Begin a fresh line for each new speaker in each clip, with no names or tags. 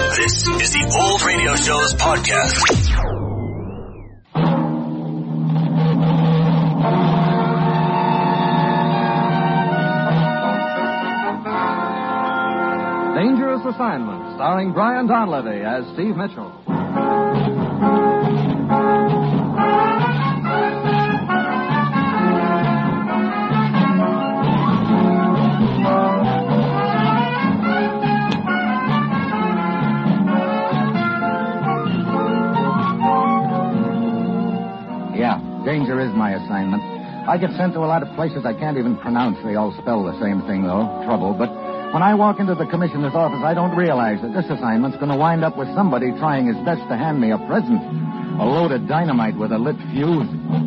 This is the Old Radio Show's podcast.
Dangerous Assignment, starring Brian Donlevy as Steve Mitchell.
Danger is my assignment. I get sent to a lot of places I can't even pronounce. They all spell the same thing, though, trouble. But when I walk into the commissioner's office, I don't realize that this assignment's going to wind up with somebody trying his best to hand me a present. A load of dynamite with a lit fuse.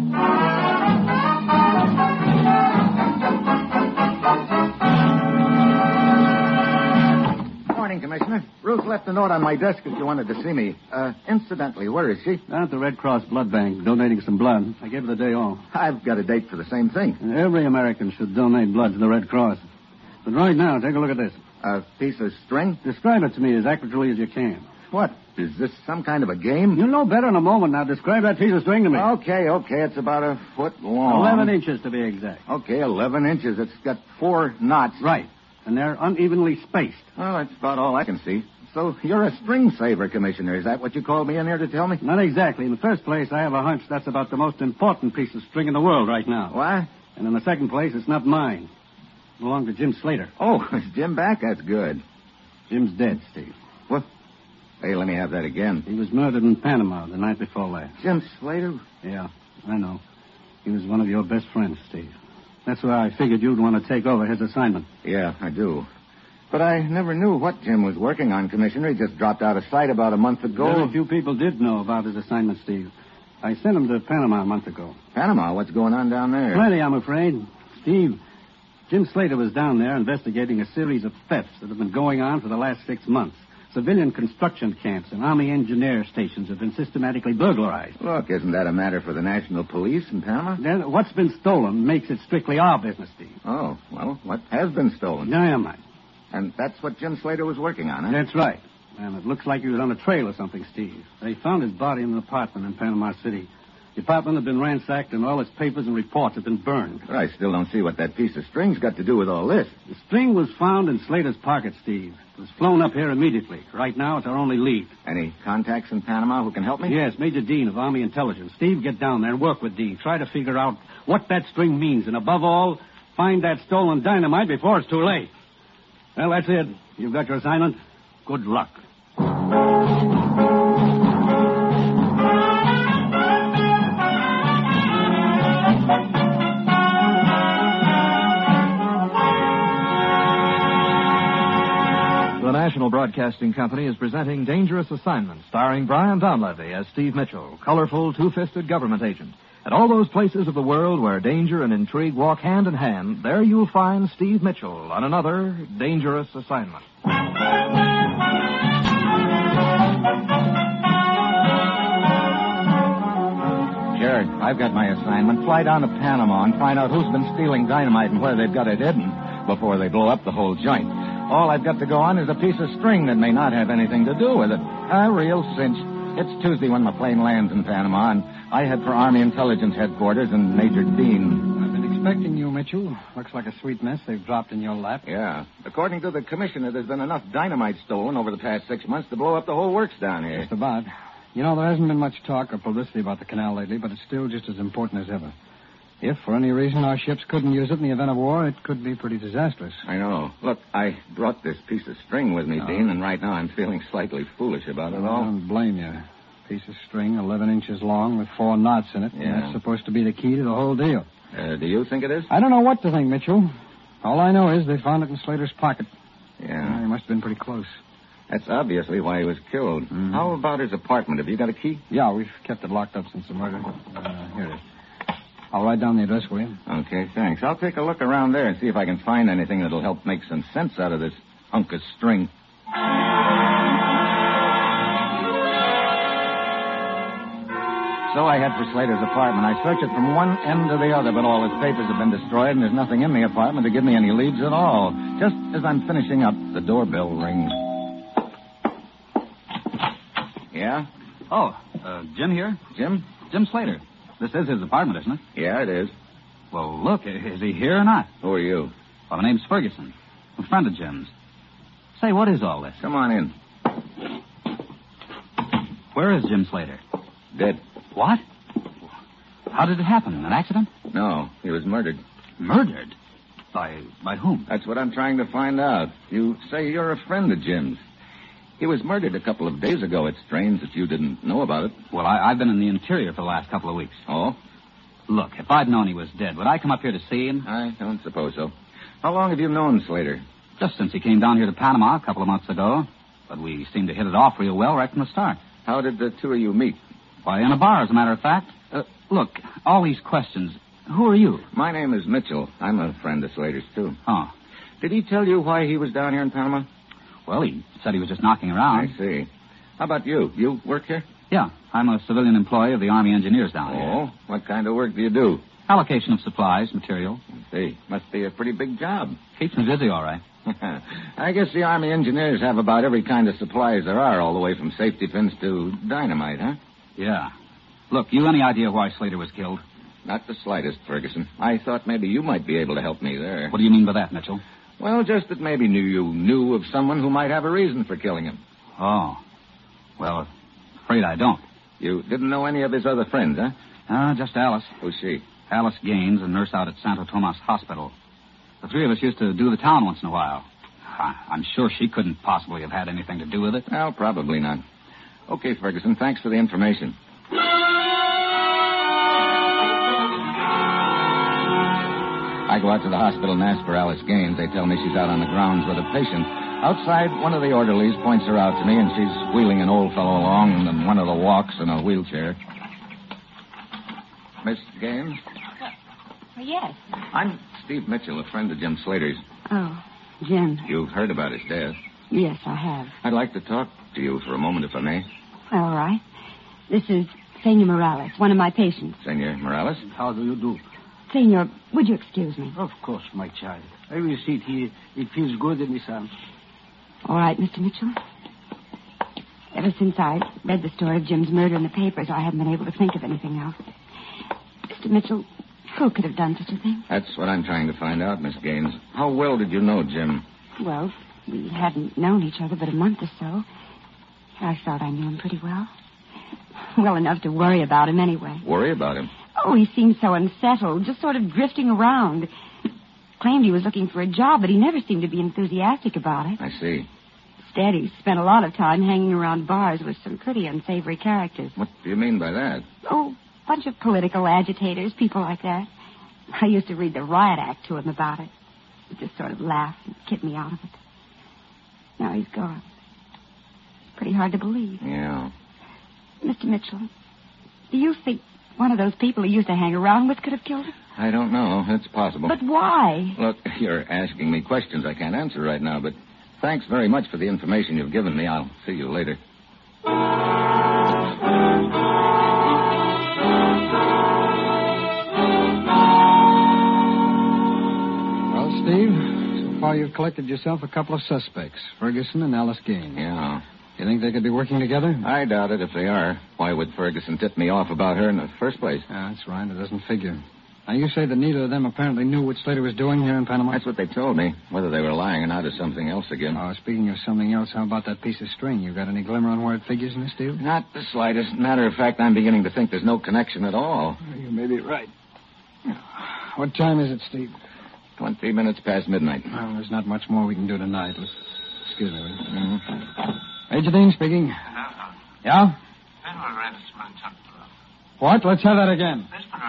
Morning, Commissioner. Ruth left a note on my desk if you wanted to see me. Incidentally, where is she?
Down at the Red Cross Blood Bank, donating some blood. I gave her the day off.
I've got a date for the same thing.
Every American should donate blood to the Red Cross. But right now, take a look at this.
A piece of string?
Describe it to me as accurately as you can.
What? Is this some kind of a game?
You'll know better in a moment. Now, describe that piece of string to me.
Okay. It's about a foot long.
11 inches, to be exact.
Okay, 11 inches. It's got 4 knots.
Right. And they're unevenly spaced.
Well, that's about all I can see. So you're a string saver, Commissioner. Is that what you called me in here to tell me?
Not exactly. In the first place, I have a hunch that's about the most important piece of string in the world right now.
What?
And in the second place, it's not mine. It belonged to Jim Slater.
Oh, is Jim back? That's good.
Jim's dead, Steve.
What? Hey, let me have that again.
He was murdered in Panama the night before last.
Jim Slater?
Yeah, I know. He was one of your best friends, Steve. That's why I figured you'd want to take over his assignment.
Yeah, I do. But I never knew what Jim was working on, Commissioner. He just dropped out of sight about a month ago.
Very few people did know about his assignment, Steve. I sent him to Panama a month ago.
Panama? What's going on down there?
Plenty, I'm afraid. Steve, Jim Slater was down there investigating a series of thefts that have been going on for the last 6 months. Civilian construction camps and Army engineer stations have been systematically burglarized.
Look, isn't that a matter for the National Police in Panama?
Then what's been stolen makes it strictly our business, Steve.
Oh, well, what has been stolen?
Dynamite.
And that's what Jim Slater was working on, huh?
That's right. And it looks like he was on a trail or something, Steve. They found his body in an apartment in Panama City. The apartment had been ransacked and all its papers and reports had been burned.
But I still don't see what that piece of string's got to do with all this.
The string was found in Slater's pocket, Steve. It was flown up here immediately. Right now, it's our only lead.
Any contacts in Panama who can help me?
Yes, Major Dean of Army Intelligence. Steve, get down there and work with Dean. Try to figure out what that string means. And above all, find that stolen dynamite before it's too late. Well, that's it. You've got your assignment. Good luck.
The National Broadcasting Company is presenting Dangerous Assignment, starring Brian Donlevy as Steve Mitchell, colorful, two-fisted government agent. At all those places of the world where danger and intrigue walk hand in hand, there you'll find Steve Mitchell on another Dangerous Assignment.
Sure, I've got my assignment. Fly down to Panama and find out who's been stealing dynamite and where they've got it hidden before they blow up the whole joint. All I've got to go on is a piece of string that may not have anything to do with it. A real cinch. It's Tuesday when my plane lands in Panama, and I head for Army Intelligence Headquarters and Major Dean.
I've been expecting you, Mitchell. Looks like a sweet mess they've dropped in your lap.
Yeah. According to the commissioner, there's been enough dynamite stolen over the past 6 months to blow up the whole works down here.
Just about. You know, there hasn't been much talk or publicity about the canal lately, but it's still just as important as ever. If, for any reason, our ships couldn't use it in the event of war, it could be pretty disastrous.
I know. Look, I brought this piece of string with me, Dean, and right now I'm feeling slightly foolish about it all.
I don't blame you. Piece of string, 11 inches long with 4 knots in it.
Yeah.
And that's supposed to be the key to the whole deal.
Do you think it is?
I don't know what to think, Mitchell. All I know is they found it in Slater's pocket.
Yeah.
He must have been pretty close.
That's obviously why he was killed.
Mm-hmm.
How about his apartment? Have you got a key?
Yeah, we've kept it locked up since the murder. Here it is. I'll write down the address for you.
Okay, thanks. I'll take a look around there and see if I can find anything that'll help make some sense out of this hunk of string. So I head for Slater's apartment. I search it from one end to the other, but all his papers have been destroyed, and there's nothing in the apartment to give me any leads at all. Just as I'm finishing up, the doorbell rings. Yeah?
Oh, Jim here?
Jim?
Jim Slater. This is his apartment, isn't it?
Yeah, it is.
Well, look, is he here or not?
Who are you?
Well, my name's Ferguson. I'm a friend of Jim's. Say, what is all this?
Come on in.
Where is Jim Slater?
Dead.
What? How did it happen? An accident?
No, he was murdered.
Murdered? By whom?
That's what I'm trying to find out. You say you're a friend of Jim's. He was murdered a couple of days ago. It's strange that you didn't know about it.
Well, I've been in the interior for the last couple of weeks.
Oh?
Look, if I'd known he was dead, would I come up here to see him?
I don't suppose so. How long have you known Slater?
Just since he came down here to Panama a couple of months ago. But we seemed to hit it off real well right from the start.
How did the two of you meet?
Why, in a bar, as a matter of fact. Look, all these questions. Who are you?
My name is Mitchell. I'm a friend of Slater's, too.
Oh.
Did he tell you why he was down here in Panama?
Well, he said he was just knocking around.
I see. How about you? You work here?
Yeah, I'm a civilian employee of the Army Engineers down here.
Oh, what kind of work do you do?
Allocation of supplies, material.
I see. Must be a pretty big job.
Keeps me busy, all right.
I guess the Army Engineers have about every kind of supplies there are, all the way from safety pins to dynamite, huh?
Yeah. Look, you any idea why Slater was killed?
Not the slightest, Ferguson. I thought maybe you might be able to help me there.
What do you mean by that, Mitchell?
Well, just that maybe you knew of someone who might have a reason for killing him.
Oh. Well, afraid I don't.
You didn't know any of his other friends, huh?
Just Alice.
Who's she?
Alice Gaines, a nurse out at Santo Tomas Hospital. The three of us used to do the town once in a while. I'm sure she couldn't possibly have had anything to do with it.
Well, probably not. Okay, Ferguson, thanks for the information. I go out to the hospital and ask for Alice Gaines. They tell me she's out on the grounds with a patient. Outside, one of the orderlies points her out to me, and she's wheeling an old fellow along and one of the walks in a wheelchair. Miss Gaines?
Yes.
I'm Steve Mitchell, a friend of Jim Slater's.
Oh, Jim.
You've heard about his death.
Yes, I have.
I'd like to talk to you for a moment, if I may.
All right. This is Senor Morales, one of my patients.
Senor Morales?
How do you do?
Senor, would you excuse me?
Of course, my child. I will sit here. It feels good in this house.
All right, Mr. Mitchell. Ever since I read the story of Jim's murder in the papers, I haven't been able to think of anything else. Mr. Mitchell, who could have done such a thing?
That's what I'm trying to find out, Miss Gaines. How well did you know Jim?
Well, we hadn't known each other but a month or so. I thought I knew him pretty well. Well enough to worry about him anyway.
Worry about him?
Oh, he seemed so unsettled, just sort of drifting around. Claimed he was looking for a job, but he never seemed to be enthusiastic about it.
I see.
Instead, he spent a lot of time hanging around bars with some pretty unsavory characters.
What do you mean by that?
Oh, a bunch of political agitators, people like that. I used to read the riot act to him about it. He'd just sort of laugh and kid me out of it. Now he's gone. Pretty hard to believe.
Yeah.
Mr. Mitchell, do you think one of those people he used to hang around with could have killed him?
I don't know. It's possible.
But why?
Look, you're asking me questions I can't answer right now, but thanks very much for the information you've given me. I'll see you later.
Well, Steve, so far you've collected yourself a couple of suspects, Ferguson and Alice Gaines.
Yeah.
You think they could be working together?
I doubt it if they are. Why would Ferguson tip me off about her in the first place?
Yeah, that's right. It doesn't figure. Now, you say that neither of them apparently knew what Slater was doing here in Panama?
That's what they told me. Whether they were lying or not is something else again.
Oh, speaking of something else, how about that piece of string? You got any glimmer on where it figures in this deal?
Not the slightest. Matter of fact, I'm beginning to think there's no connection at all.
You may be right. What time is it, Steve?
20 minutes past midnight.
Well, there's not much more we can do tonight. Excuse me.
Mm-hmm.
Agent Dean speaking. Yeah? What? Let's have that again.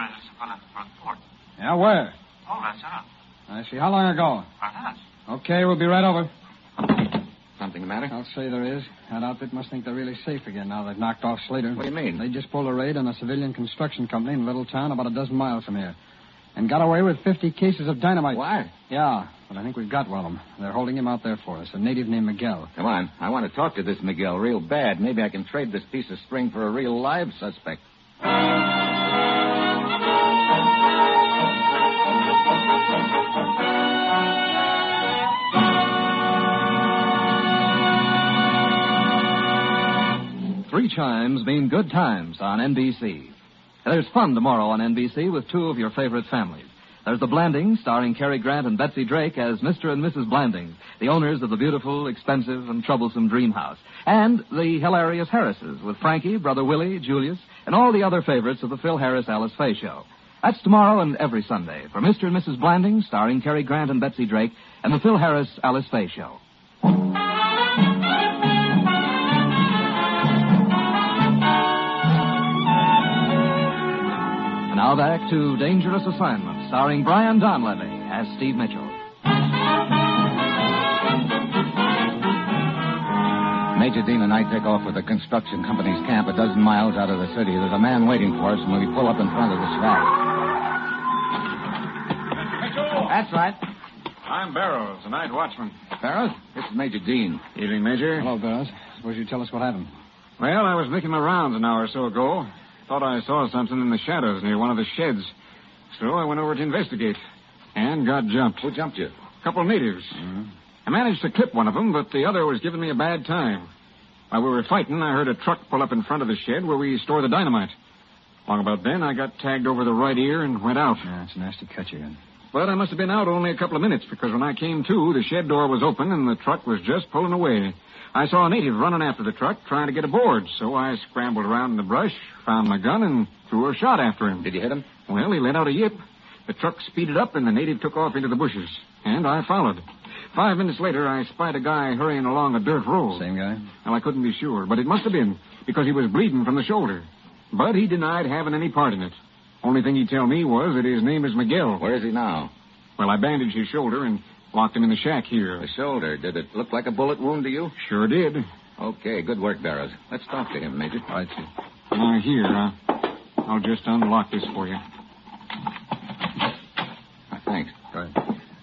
Yeah, where? I see. How long ago? Okay, we'll be right over.
Something the matter?
I'll say there is. That outfit must think they're really safe again now they've knocked off Slater.
What do you mean?
They just pulled a raid on a civilian construction company in a little town about a dozen miles from here. And got away with 50 cases of dynamite.
Why?
Yeah, but I think we've got one of them. They're holding him out there for us, a native named Miguel.
Come on. I want to talk to this Miguel real bad. Maybe I can trade this piece of string for a real live suspect.
3 chimes mean good times on NBC. There's fun tomorrow on NBC with 2 of your favorite families. There's The Blandings, starring Cary Grant and Betsy Drake as Mr. and Mrs. Blandings, the owners of the beautiful, expensive, and troublesome dream house. And The Hilarious Harrises with Frankie, Brother Willie, Julius, and all the other favorites of the Phil Harris-Alice Faye Show. That's tomorrow and every Sunday for Mr. and Mrs. Blandings, starring Cary Grant and Betsy Drake, and the Phil Harris-Alice Faye Show. Now back to Dangerous Assignment, starring Brian Donlevy as Steve Mitchell.
Major Dean and I take off with the construction company's camp 12 miles out of the city. There's a man waiting for us when we pull up in front of the shack. That's right.
I'm Barrows, the night watchman.
Barrows, this is Major Dean.
Evening, Major.
Hello, Barrows. Suppose you tell us what happened.
Well, I was making my rounds an hour or so ago. Thought I saw something in the shadows near one of the sheds. So I went over to investigate. And got jumped.
Who jumped you?
A couple of natives.
Mm-hmm.
I managed to clip one of them, but the other was giving me a bad time. While we were fighting, I heard a truck pull up in front of the shed where we store the dynamite. Long about then, I got tagged over the right ear and went out.
Yeah, it's a nasty cut you in.
But I must have been out only a couple of minutes, because when I came to, the shed door was open and the truck was just pulling away. I saw a native running after the truck, trying to get aboard, so I scrambled around in the brush, found my gun, and threw a shot after him.
Did you hit him?
Well, he let out a yip. The truck speeded up, and the native took off into the bushes. And I followed. 5 minutes later, I spied a guy hurrying along a dirt road.
Same guy?
Well, I couldn't be sure, but it must have been, because he was bleeding from the shoulder. But he denied having any part in it. Only thing he'd tell me was that his name is Miguel.
Where is he now?
Well, I bandaged his shoulder and locked him in the shack here.
The shoulder. Did it look like a bullet wound to you?
Sure did.
Okay, good work, Barrows. Let's talk to him, Major.
All right, Chief.
Here, I'll just unlock this for you.
Thanks.
Go ahead.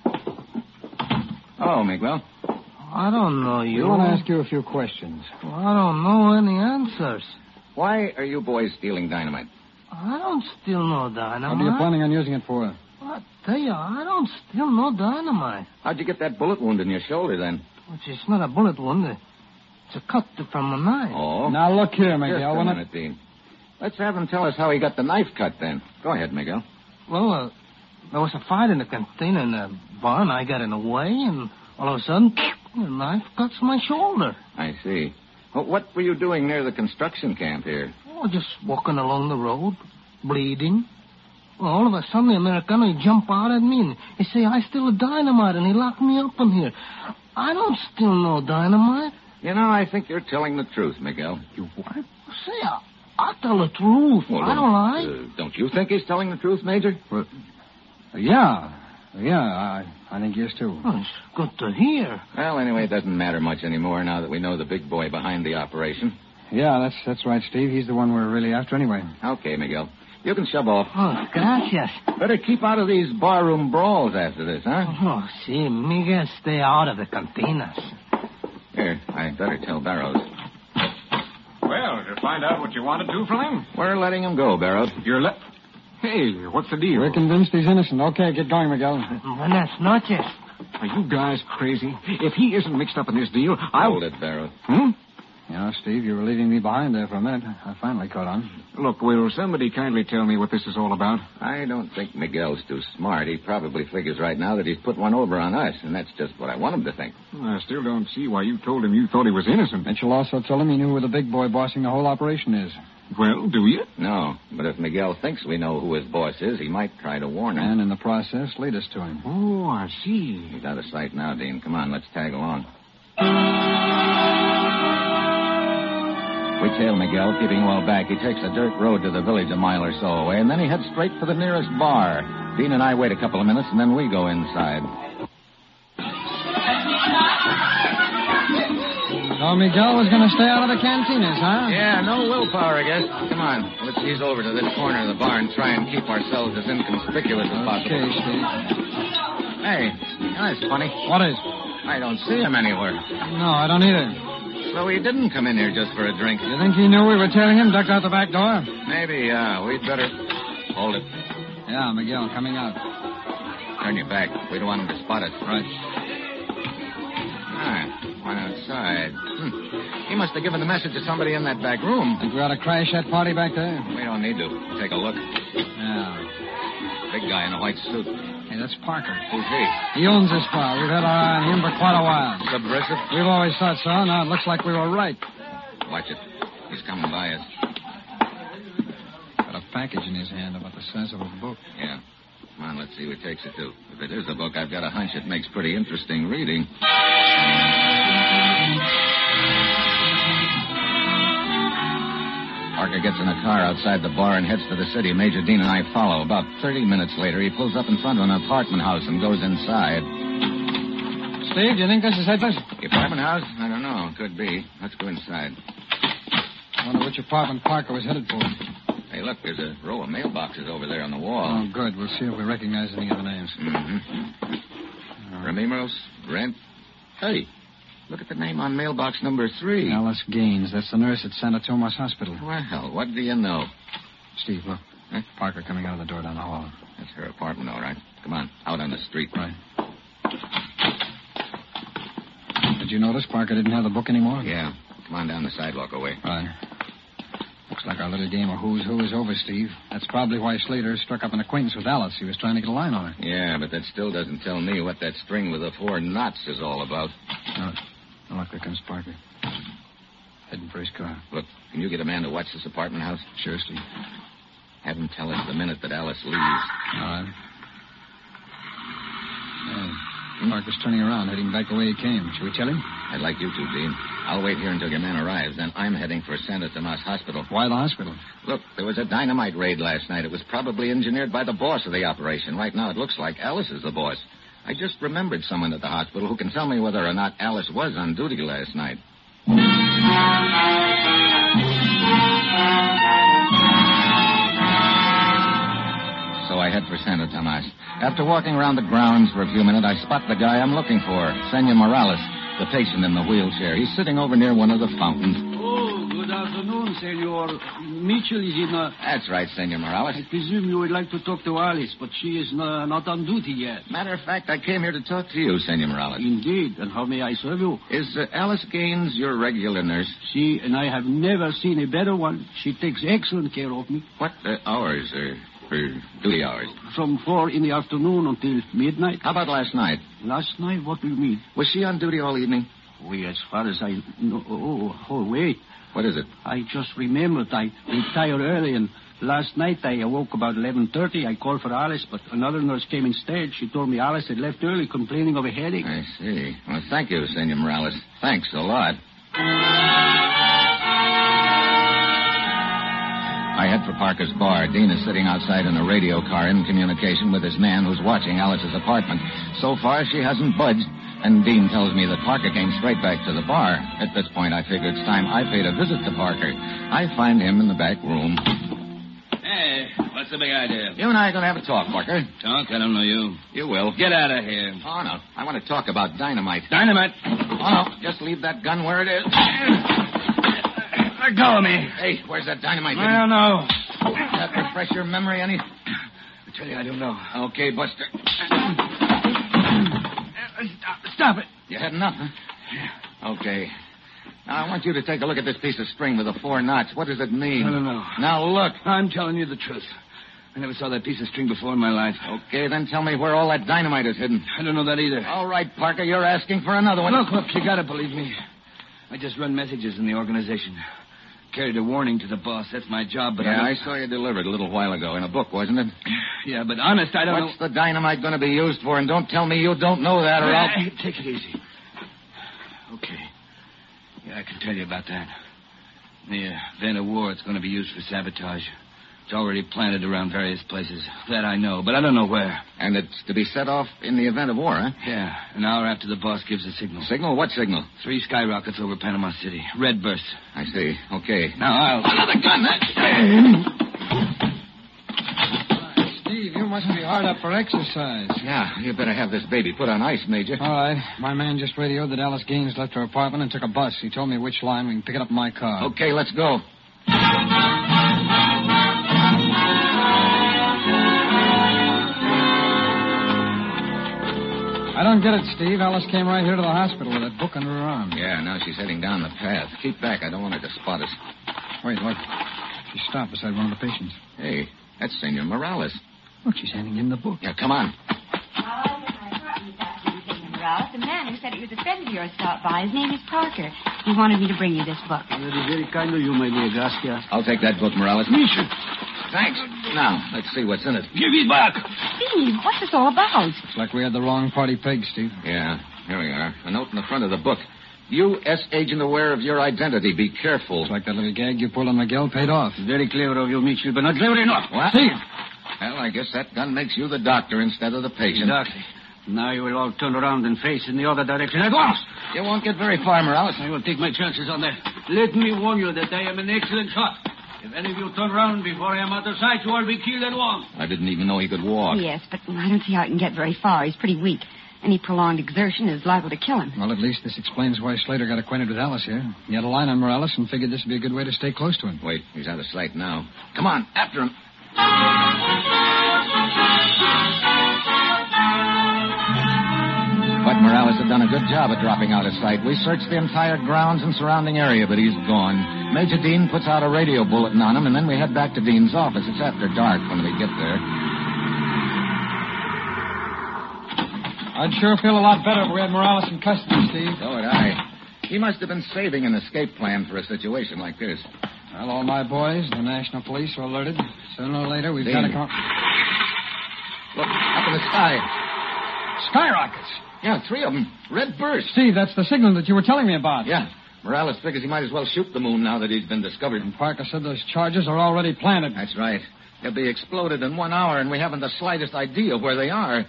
Oh, Miguel.
I don't know you.
We want to ask you a few questions.
Well, I don't know any answers.
Why are you boys stealing dynamite?
I don't steal no dynamite.
What are you planning on using it for?
I tell you, I don't steal no dynamite.
How'd you get that bullet wound in your shoulder, then?
Which is not a bullet wound. It's a cut from a knife.
Oh.
Now, look here, Miguel.
Just a minute, Dean. Let's have him tell us how he got the knife cut, then. Go ahead, Miguel.
Well, there was a fight in the canteen in the barn. I got in the way, and all of a sudden, the knife cuts my shoulder.
I see. Well, what were you doing near the construction camp here?
Oh, just walking along the road, bleeding. Well, all of a sudden, the Americano, he jump out at me, and he say, I steal a dynamite, and he locked me up in here. I don't steal no dynamite.
You know, I think you're telling the truth, Miguel.
You what? Say, I tell the truth.
Well,
I don't lie.
Don't you think he's telling the truth, Major?
Well, yeah, I think yes, too.
Oh, it's good to hear.
Well, anyway, it doesn't matter much anymore now that we know the big boy behind the operation.
Yeah, that's right, Steve. He's the one we're really after anyway.
Okay, Miguel. You can shove off.
Oh, gracias.
Better keep out of these barroom brawls after this, huh?
Oh, see, Miguel, stay out of the cantinas.
Here, I better tell Barrows.
Well, did you find out what you wanted to do from him?
We're letting him go, Barrows.
Hey, what's the deal?
We're convinced he's innocent. Okay, get going, Miguel.
Buenas noches.
Are you guys crazy? If he isn't mixed up in this deal, I'll...
Hold it, Barrows.
You know, Steve, you were leaving me behind there for a minute. I finally caught on.
Look, will somebody kindly tell me what this is all about?
I don't think Miguel's too smart. He probably figures right now that he's put one over on us, and that's just what I want him to think.
I still don't see why you told him you thought he was innocent.
Mitchell also told him he knew who the big boy bossing the whole operation is.
Well, do you?
No, but if Miguel thinks we know who his boss is, he might try to warn him.
And in the process, lead us to him.
Oh, I see.
He's out of sight now, Dean. Come on, let's tag along. We tail Miguel, keeping well back. He takes a dirt road to the village a mile or so away, and then he heads straight for the nearest bar. Dean and I wait a couple of minutes, and then we go inside.
So Miguel was going to stay out of the cantinas, huh?
Yeah, no willpower, I guess. Come on, let's ease over to this corner of the bar and try and keep ourselves as inconspicuous as possible.
Okay, Steve.
Hey, that's funny.
What is?
I don't see him anywhere.
No, I don't either.
So he didn't come in here just for a drink.
You think he knew we were tailing him, ducked out the back door?
Maybe, we'd better... Hold it.
Yeah, Miguel, coming out.
Turn your back. We don't want him to spot us.
Right.
Went outside. He must have given the message to somebody in that back room.
Think we ought to crash that party back there?
We don't need to. Take a look.
Yeah.
Big guy in a white suit.
Hey, that's Parker.
Who's he?
He owns this bar. We've had our eye on him for quite a while.
Subversive?
We've always thought so. Now it looks like we were right.
Watch it. He's coming by us.
Got a package in his hand about the size of a book.
Yeah. Come on, let's see who he takes it to. If it is a book, I've got a hunch it makes pretty interesting reading. Parker gets in a car outside the bar and heads for the city. Major Dean and I follow. About 30 minutes later, he pulls up in front of an apartment house and goes inside.
Steve, do you think this is Hitler's?
The apartment house? I don't know. Could be. Let's go inside.
I wonder which apartment Parker was headed for.
Hey, look, there's a row of mailboxes over there on the wall.
Oh, good. We'll see if we recognize any of the names.
Mm-hmm. Ramimos, Brent. Hey, look at the name on mailbox number 3.
Alice Gaines. That's the nurse at Santa Tomas Hospital.
Well, what do you know?
Steve, look.
Huh?
Parker coming out of the door down the hall.
That's her apartment, all right. Come on, out on the street.
Right. Did you notice Parker didn't have the book anymore?
Yeah. Come on down the sidewalk away.
Right. Looks like our little game of who's who is over, Steve. That's probably why Slater struck up an acquaintance with Alice. He was trying to get a line on her.
Yeah, but that still doesn't tell me what that string with the 4 knots is all about.
Oh, look, there comes Parker. Heading for his car.
Look, can you get a man to watch this apartment house?
Sure, Steve.
Have him tell us the minute that Alice leaves.
All right. Parker's turning around, heading back the way he came. Shall we tell him?
I'd like you to, Dean. I'll wait here until your man arrives. Then I'm heading for Santa Tomas Hospital.
Why the hospital?
Look, there was a dynamite raid last night. It was probably engineered by the boss of the operation. Right now, it looks like Alice is the boss. I just remembered someone at the hospital who can tell me whether or not Alice was on duty last night. So I head for Santa Tomas. After walking around the grounds for a few minutes, I spot the guy I'm looking for, Senor Morales, the patient in the wheelchair. He's sitting over near one of the fountains.
Oh, good afternoon, Senor. Mitchell is in
That's right, Senor Morales.
I presume you would like to talk to Alice, but she is not on duty yet.
Matter of fact, I came here to talk to you, Senor Morales.
Indeed, and how may I serve you?
Is Alice Gaines your regular nurse?
She and I have never seen a better one. She takes excellent care of me.
What hours are her duty hours?
From 4 in the afternoon until midnight.
How about last night?
Last night? What do you mean?
Was she on duty all evening?
Well, as far as I know... Oh, wait.
What is it?
I just remembered I retired early, and last night I awoke about 11:30. I called for Alice, but another nurse came instead. She told me Alice had left early complaining of a headache.
I see. Well, thank you, Senor Morales. Thanks a lot. I head for Parker's bar. Dean is sitting outside in a radio car in communication with his man who's watching Alice's apartment. So far, she hasn't budged, and Dean tells me that Parker came straight back to the bar. At this point, I figure it's time I paid a visit to Parker. I find him in the back room.
Hey, what's the big idea?
You and I are going to have a talk, Parker.
Talk? I don't know you.
You will.
Get out of here.
Oh, no. I want to talk about dynamite.
Dynamite?
Oh, no. Just leave that gun where it is.
Let go of me.
Hey, where's that dynamite?
I don't know.
Does that refresh your memory any?
I tell you, I don't know.
Okay, Buster.
Stop it.
You had enough, huh? Yeah. Okay. Now, I want you to take a look at this piece of string with the 4 knots. What does it mean?
I don't know.
Now, look.
I'm telling you the truth. I never saw that piece of string before in my life.
Okay, then tell me where all that dynamite is hidden.
I don't know that either.
All right, Parker, you're asking for another one.
Look, you gotta believe me. I just run messages in the organization. Carried a warning to the boss. That's my job, but
I saw you delivered a little while ago in a book, wasn't it?
Yeah, but honest, I don't know...
What's the dynamite going to be used for? And don't tell me you don't know that, or I'll...
Take it easy. Okay. Yeah, I can tell you about that. The event of war, it's going to be used for sabotage. It's already planted around various places. That I know, but I don't know where.
And it's to be set off in the event of war, huh?
Yeah, an hour after the boss gives the signal.
Signal? What signal?
3 skyrockets over Panama City. Red bursts.
I see. Okay.
Now, I'll...
Another gun!
Steve, you must be hard up for exercise.
Yeah, you better have this baby put on ice, Major.
All right. My man just radioed that Alice Gaines left her apartment and took a bus. He told me which line. We can pick it up in my car.
Okay, let's go.
I don't get it, Steve. Alice came right here to the hospital with that book under her arm.
Yeah, now she's heading down the path. Keep back. I don't want her to spot us.
Wait, look. She stopped beside one of the patients.
Hey, that's Senor Morales.
Look, she's handing him the book.
Yeah, come on.
The man who said he was a friend of yours stopped by. His name is Parker. He wanted me to bring you this book.
That is very kind of you, my dear Garcia.
I'll take that book, Morales.
Misha.
Thanks. Now, let's see what's in it.
Give it back.
Steve, what's this all about?
Looks like we had the wrong party pegged, Steve.
Yeah, here we are. A note in the front of the book. U.S. agent aware of your identity. Be careful.
Looks like that little gag you pulled on Miguel paid off.
Very clever of you, Mitchell, but not clever enough.
What?
Steve!
Well, I guess that gun makes you the doctor instead of the patient.
Exactly. Now you will all turn around and face in the other direction at once.
You won't get very far, Morales.
I will take my chances on that. Let me warn you that I am an excellent shot. If any of you turn around before I am out of sight, you will be killed at once.
I didn't even know he could walk.
Yes, but I don't see how he can get very far. He's pretty weak. Any prolonged exertion is liable to kill him.
Well, at least this explains why Slater got acquainted with Alice here. He had a line on Morales and figured this would be a good way to stay close to him.
Wait, he's out of sight now. Come on, after him. But Morales had done a good job of dropping out of sight. We searched the entire grounds and surrounding area, but he's gone. Major Dean puts out a radio bulletin on him, and then we head back to Dean's office. It's after dark when we get there.
I'd sure feel a lot better if we had Morales in custody, Steve.
So would I. He must have been saving an escape plan for a situation like this.
Well, all my boys, the National Police, are alerted. Sooner or later, we've got to come...
Look, up in the sky.
Skyrockets!
Yeah, 3 of them. Red burst.
Steve, that's the signal that you were telling me about.
Yeah. Morales figures he might as well shoot the moon now that he's been discovered.
And Parker said those charges are already planted.
That's right. They'll be exploded in 1 hour, and we haven't the slightest idea where they are.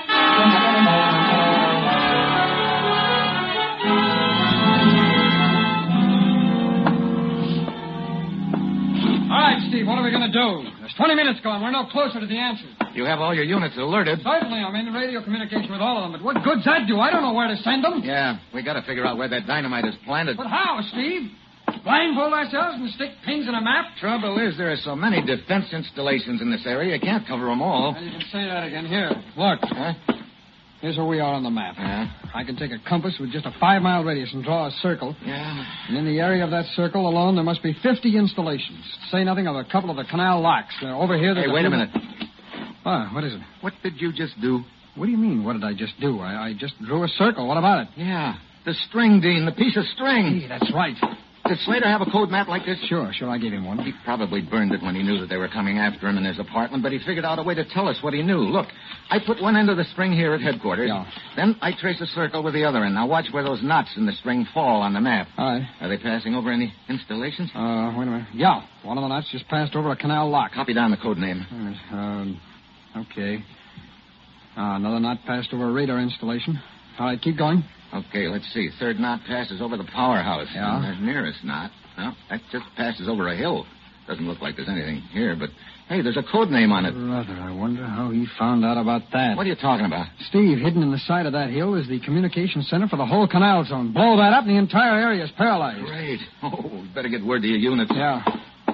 All right, Steve, what are we going to do? There's 20 minutes gone. We're no closer to the answer.
You have all your units alerted.
Certainly, I'm in radio communication with all of them, but what good's that do? I don't know where to send them.
Yeah, we got to figure out where that dynamite is planted.
But how, Steve? Blindfold ourselves and stick pins in a map?
Trouble is, there are so many defense installations in this area, you can't cover them all.
Well, you can say that again. Here, look.
Huh?
Here's where we are on the map.
Yeah?
I can take a compass with just a 5-mile radius and draw a circle.
Yeah.
And in the area of that circle alone, there must be 50 installations. Say nothing of a couple of the canal locks. Over here...
Hey, wait a minute.
What is it?
What did you just do?
What do you mean, what did I just do? I just drew a circle. What about it?
Yeah. The string, Dean. The piece of string.
Hey, that's right.
Did Slater have a code map like this?
Sure, I gave him one.
He probably burned it when he knew that they were coming after him in his apartment, but he figured out a way to tell us what he knew. Look, I put one end of the string here at headquarters.
Yeah.
Then I trace a circle with the other end. Now watch where those knots in the string fall on the map.
All right.
Are they passing over any installations?
Wait a minute. Yeah, one of the knots just passed over a canal lock.
Copy down the code name.
Okay. Another knot passed over a radar installation. All right, keep going.
Okay, let's see. Third knot passes over the powerhouse.
Yeah.
And the nearest knot. Well, that just passes over a hill. Doesn't look like there's anything here, but, hey, there's a code name on it.
Brother, I wonder how he found out about that.
What are you talking about?
Steve, hidden in the side of that hill is the communication center for the whole canal zone. Blow that up and the entire area is paralyzed.
Great. Oh, we better get word to your units.
Yeah.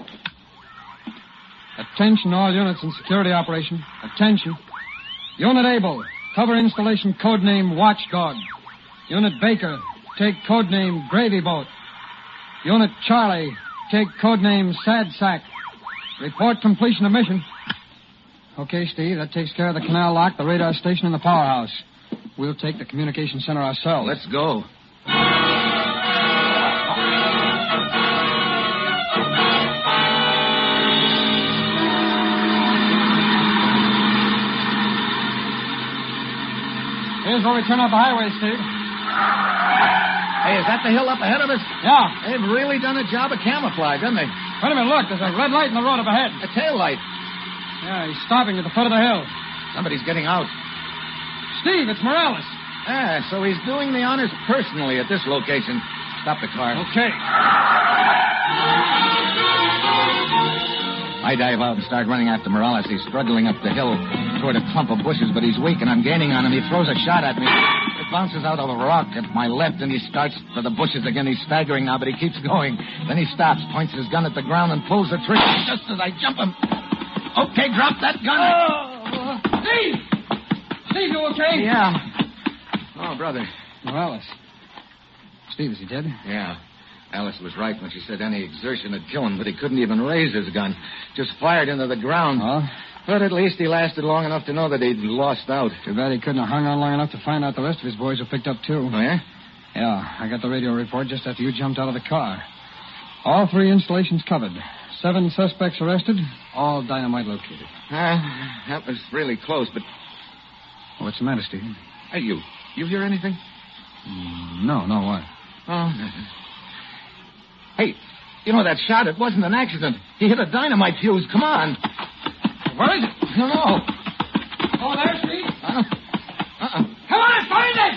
Attention, all units in security operation. Attention. Unit Able, cover installation code name Watchdog. Unit Baker, take code name Gravy Boat. Unit Charlie, take code name Sad Sack. Report completion of mission. Okay, Steve, that takes care of the canal lock, the radar station, and the powerhouse. We'll take the communication center ourselves.
Let's go.
Here's where we turn off the highway, Steve.
Hey, is that the hill up ahead of us?
Yeah.
They've really done a job of camouflage, haven't they?
Wait a minute, look. There's a red light in the road up ahead.
A tail light.
Yeah, he's stopping at the foot of the hill.
Somebody's getting out.
Steve, it's Morales.
Ah, so he's doing the honors personally at this location. Stop the car.
Okay.
I dive out and start running after Morales. He's struggling up the hill toward a clump of bushes, but he's weak, and I'm gaining on him. He throws a shot at me. It bounces out of a rock at my left, and he starts for the bushes again. He's staggering now, but he keeps going. Then he stops, points his gun at the ground, and pulls the trigger just as I jump him. Okay, drop that gun.
Oh, Steve! Steve, you okay?
Yeah. brother.
Oh, Alice. Steve, is he dead?
Yeah. Alice was right when she said any exertion would kill him, but he couldn't even raise his gun. Just fired into the ground.
Oh?
But at least he lasted long enough to know that he'd lost out.
Too bad he couldn't have hung on long enough to find out the rest of his boys were picked up, too.
Oh, yeah?
Yeah, I got the radio report just after you jumped out of the car. All 3 installations covered. 7 suspects arrested, all dynamite located.
That was really close, but...
What's the matter, Steve?
Hey, you hear anything?
No, what?
Oh, hey, you know that shot? It wasn't an accident. He hit a dynamite fuse. Come on.
Where is it?
No.
Oh, there, Steve.
Come on, find it!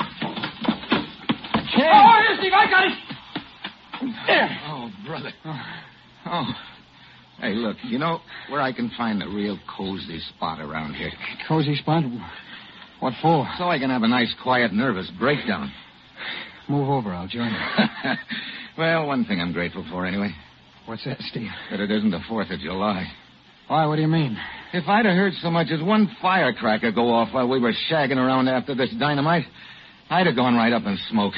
Okay.
Oh, here, Steve, I got it.
There. Oh, brother. Oh. Hey, look, you know where I can find a real cozy spot around here?
Cozy spot? What for?
So I can have a nice, quiet, nervous breakdown.
Move over, I'll join you.
Well, one thing I'm grateful for, anyway.
What's that, Steve?
That it isn't the 4th of July.
Why, what do you mean?
If I'd have heard so much as one firecracker go off while we were shagging around after this dynamite, I'd have gone right up in smoke.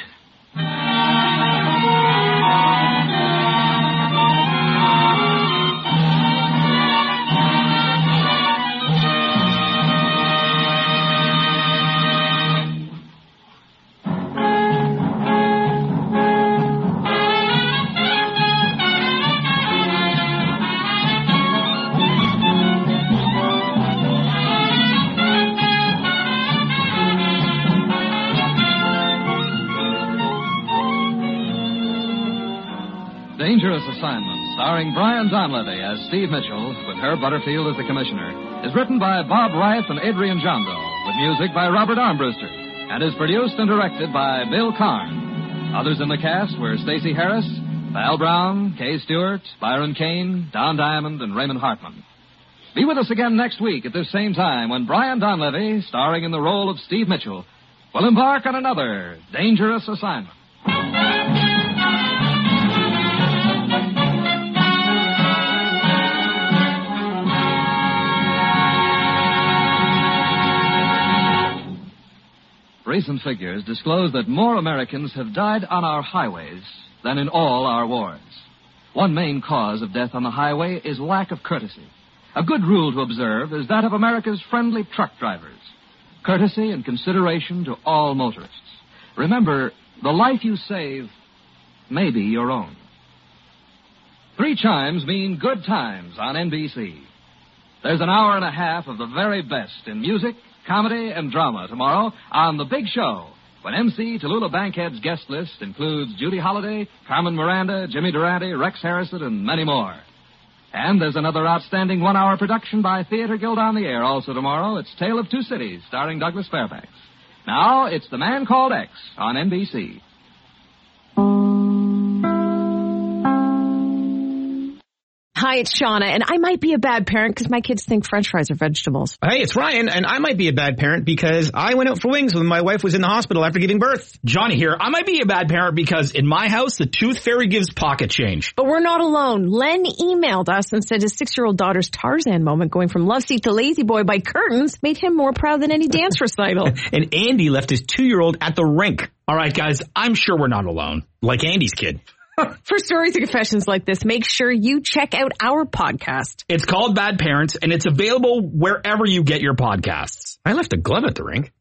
Dangerous Assignment, starring Brian Donlevy as Steve Mitchell, with Herb Butterfield as the commissioner, is written by Bob Reif and Adrian Jondo, with music by Robert Armbruster, and is produced and directed by Bill Karn. Others in the cast were Stacey Harris, Val Brown, Kay Stewart, Byron Kane, Don Diamond, and Raymond Hartman. Be with us again next week at this same time when Brian Donlevy, starring in the role of Steve Mitchell, will embark on another Dangerous Assignment. Recent figures disclose that more Americans have died on our highways than in all our wars. One main cause of death on the highway is lack of courtesy. A good rule to observe is that of America's friendly truck drivers. Courtesy and consideration to all motorists. Remember, the life you save may be your own. 3 chimes mean good times on NBC. There's an hour and a half of the very best in music, comedy, and drama tomorrow on The Big Show, when MC Tallulah Bankhead's guest list includes Judy Holliday, Carmen Miranda, Jimmy Durante, Rex Harrison, and many more. And there's another outstanding 1-hour production by Theater Guild on the Air also tomorrow. It's Tale of Two Cities, starring Douglas Fairbanks. Now, it's The Man Called X on NBC.
Hi, it's Shauna, and I might be a bad parent because my kids think French fries are vegetables.
Hey, it's Ryan, and I might be a bad parent because I went out for wings when my wife was in the hospital after giving birth.
Johnny here. I might be a bad parent because in my house, the tooth fairy gives pocket change.
But we're not alone. Len emailed us and said his 6-year-old daughter's Tarzan moment going from love seat to lazy boy by curtains made him more proud than any dance recital.
And Andy left his 2-year-old at the rink. All right, guys, I'm sure we're not alone. Like Andy's kid.
For stories and confessions like this, make sure you check out our podcast.
It's called Bad Parents, and it's available wherever you get your podcasts.
I left a glove at the rink.